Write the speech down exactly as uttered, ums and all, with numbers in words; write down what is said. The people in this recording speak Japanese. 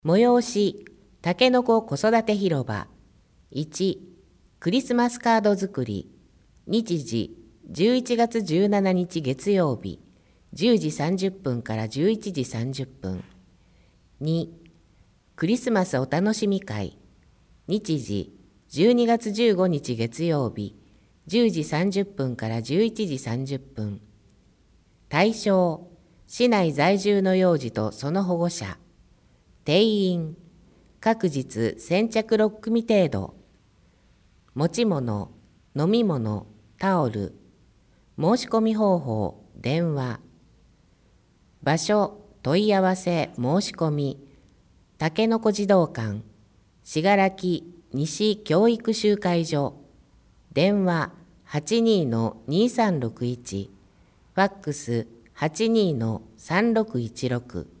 催し、たけのこ子育て広場。いち、クリスマスカード作り。日時、じゅういちがつじゅうしちにち月曜日、じゅうじさんじゅっぷんからじゅういちじさんじゅっぷん。に、クリスマスお楽しみ会。日時、じゅうにがつじゅうごにち月曜日、じゅうじさんじゅっぷんからじゅういちじさんじゅっぷん。対象、市内在住の幼児とその保護者。定員、各日先着ろっくみ程度。持ち物、飲み物、タオル。申し込み方法、電話。場所、問い合わせ、申し込み。たけのこ児童館、信楽西教育集会所。電話 はちにーのにさんろくいち、ファックス はちにーのさんろくいちろく。